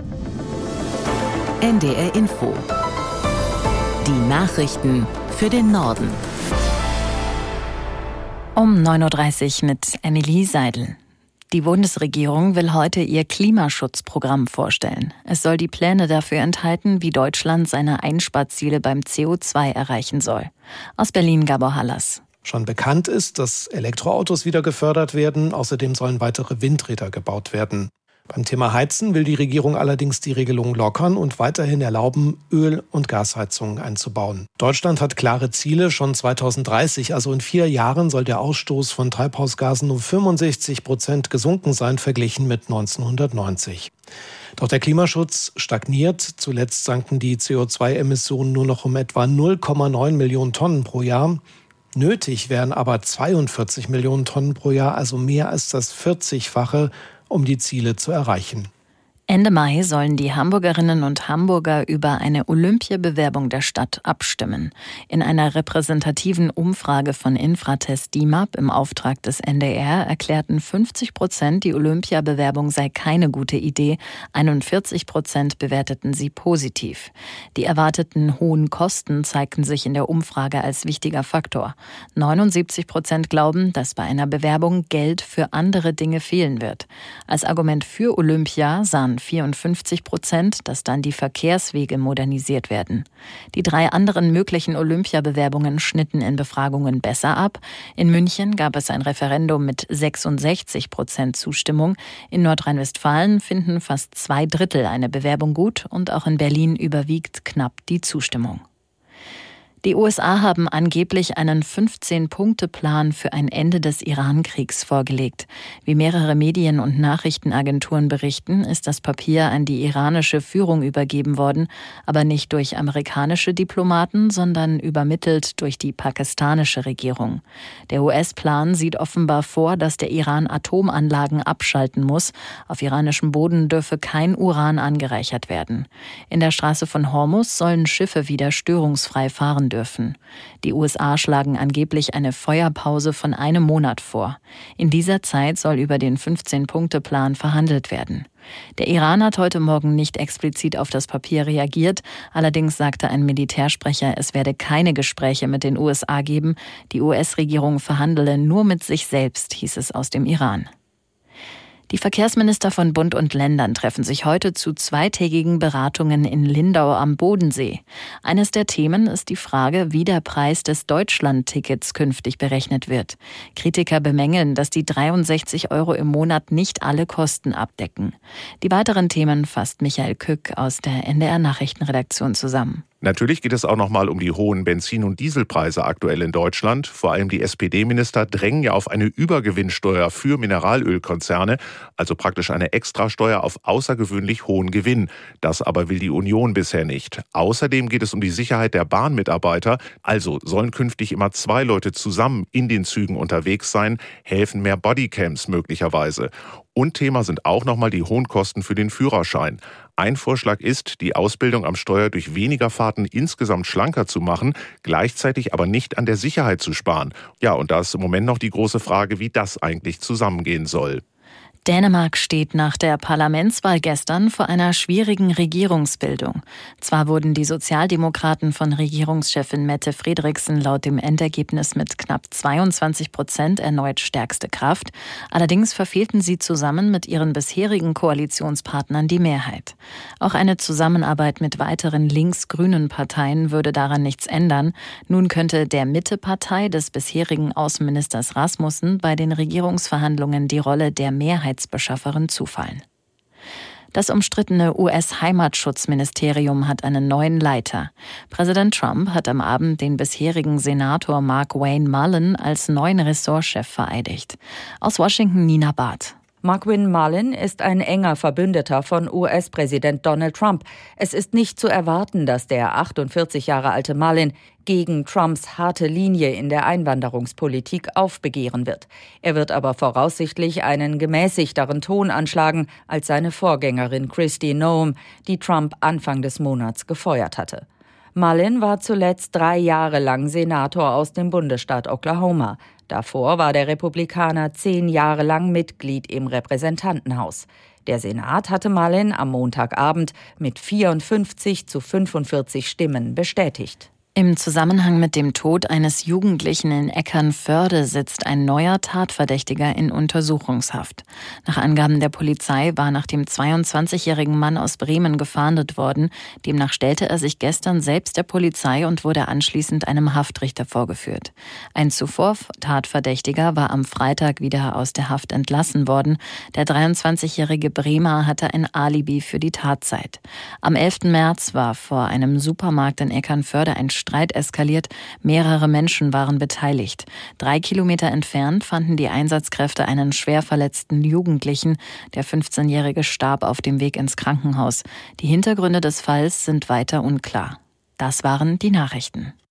NDR Info. Die Nachrichten für den Norden. Um 9.30 Uhr mit Emilie Seidel. Die Bundesregierung will heute ihr Klimaschutzprogramm vorstellen. Es soll die Pläne dafür enthalten, wie Deutschland seine Einsparziele beim CO2 erreichen soll. Aus Berlin Gabor Hallas. Schon bekannt ist, dass Elektroautos wieder gefördert werden. Außerdem sollen weitere Windräder gebaut werden. Beim Thema Heizen will die Regierung allerdings die Regelung lockern und weiterhin erlauben, Öl- und Gasheizungen einzubauen. Deutschland hat klare Ziele. Schon 2030, also in 4 Jahren, soll der Ausstoß von Treibhausgasen um 65% gesunken sein, verglichen mit 1990. Doch der Klimaschutz stagniert. Zuletzt sanken die CO2-Emissionen nur noch um etwa 0,9 Millionen Tonnen pro Jahr. Nötig wären aber 42 Millionen Tonnen pro Jahr, also mehr als das 40-fache, um die Ziele zu erreichen. Ende Mai sollen die Hamburgerinnen und Hamburger über eine Olympiabewerbung der Stadt abstimmen. In einer repräsentativen Umfrage von Infratest DIMAP im Auftrag des NDR erklärten 50%, die Olympiabewerbung sei keine gute Idee, 41% bewerteten sie positiv. Die erwarteten hohen Kosten zeigten sich in der Umfrage als wichtiger Faktor. 79% glauben, dass bei einer Bewerbung Geld für andere Dinge fehlen wird. Als Argument für Olympia sahen 54%, dass dann die Verkehrswege modernisiert werden. Die 3 anderen möglichen Olympiabewerbungen schnitten in Befragungen besser ab. In München gab es ein Referendum mit 66% Zustimmung. In Nordrhein-Westfalen finden fast 2/3 eine Bewerbung gut und auch in Berlin überwiegt knapp die Zustimmung. Die USA haben angeblich einen 15-Punkte-Plan für ein Ende des Iran-Kriegs vorgelegt. Wie mehrere Medien- und Nachrichtenagenturen berichten, ist das Papier an die iranische Führung übergeben worden, aber nicht durch amerikanische Diplomaten, sondern übermittelt durch die pakistanische Regierung. Der US-Plan sieht offenbar vor, dass der Iran Atomanlagen abschalten muss. Auf iranischem Boden dürfe kein Uran angereichert werden. In der Straße von Hormuz sollen Schiffe wieder störungsfrei fahren dürfen. Die USA schlagen angeblich eine Feuerpause von 1 Monat vor. In dieser Zeit soll über den 15-Punkte-Plan verhandelt werden. Der Iran hat heute Morgen nicht explizit auf das Papier reagiert. Allerdings sagte ein Militärsprecher, es werde keine Gespräche mit den USA geben. Die US-Regierung verhandele nur mit sich selbst, hieß es aus dem Iran. Die Verkehrsminister von Bund und Ländern treffen sich heute zu 2-tägigen Beratungen in Lindau am Bodensee. Eines der Themen ist die Frage, wie der Preis des Deutschland-Tickets künftig berechnet wird. Kritiker bemängeln, dass die 63 € im Monat nicht alle Kosten abdecken. Die weiteren Themen fasst Michael Kück aus der NDR-Nachrichtenredaktion zusammen. Natürlich geht es auch nochmal um die hohen Benzin- und Dieselpreise aktuell in Deutschland. Vor allem die SPD-Minister drängen ja auf eine Übergewinnsteuer für Mineralölkonzerne, also praktisch eine Extrasteuer auf außergewöhnlich hohen Gewinn. Das aber will die Union bisher nicht. Außerdem geht es um die Sicherheit der Bahnmitarbeiter. Also sollen künftig immer 2 Leute zusammen in den Zügen unterwegs sein, helfen mehr Bodycams möglicherweise. Und Thema sind auch nochmal die hohen Kosten für den Führerschein. Ein Vorschlag ist, die Ausbildung am Steuer durch weniger Fahrten insgesamt schlanker zu machen, gleichzeitig aber nicht an der Sicherheit zu sparen. Ja, und da ist im Moment noch die große Frage, wie das eigentlich zusammengehen soll. Dänemark steht nach der Parlamentswahl gestern vor einer schwierigen Regierungsbildung. Zwar wurden die Sozialdemokraten von Regierungschefin Mette Frederiksen laut dem Endergebnis mit knapp 22% erneut stärkste Kraft, allerdings verfehlten sie zusammen mit ihren bisherigen Koalitionspartnern die Mehrheit. Auch eine Zusammenarbeit mit weiteren links-grünen Parteien würde daran nichts ändern. Nun könnte der Mitte-Partei des bisherigen Außenministers Rasmussen bei den Regierungsverhandlungen die Rolle der Mehrheitsbeschafferin zufallen. Das umstrittene US-Heimatschutzministerium hat einen neuen Leiter. Präsident Trump hat am Abend den bisherigen Senator Mark Wayne Mullen als neuen Ressortchef vereidigt. Aus Washington Nina Barth. Markwyn Mullen ist ein enger Verbündeter von US-Präsident Donald Trump. Es ist nicht zu erwarten, dass der 48 Jahre alte Mullen gegen Trumps harte Linie in der Einwanderungspolitik aufbegehren wird. Er wird aber voraussichtlich einen gemäßigteren Ton anschlagen als seine Vorgängerin Kristi Noem, die Trump Anfang des Monats gefeuert hatte. Mullen war zuletzt 3 Jahre lang Senator aus dem Bundesstaat Oklahoma. Davor war der Republikaner 10 Jahre lang Mitglied im Repräsentantenhaus. Der Senat hatte Malin am Montagabend mit 54-45 Stimmen bestätigt. Im Zusammenhang mit dem Tod eines Jugendlichen in Eckernförde sitzt ein neuer Tatverdächtiger in Untersuchungshaft. Nach Angaben der Polizei war nach dem 22-jährigen Mann aus Bremen gefahndet worden. Demnach stellte er sich gestern selbst der Polizei und wurde anschließend einem Haftrichter vorgeführt. Ein zuvor Tatverdächtiger war am Freitag wieder aus der Haft entlassen worden. Der 23-jährige Bremer hatte ein Alibi für die Tatzeit. Am 11. März war vor einem Supermarkt in Eckernförde ein Streit eskaliert. Mehrere Menschen waren beteiligt. 3 Kilometer entfernt fanden die Einsatzkräfte einen schwer verletzten Jugendlichen. Der 15-Jährige starb auf dem Weg ins Krankenhaus. Die Hintergründe des Falls sind weiter unklar. Das waren die Nachrichten.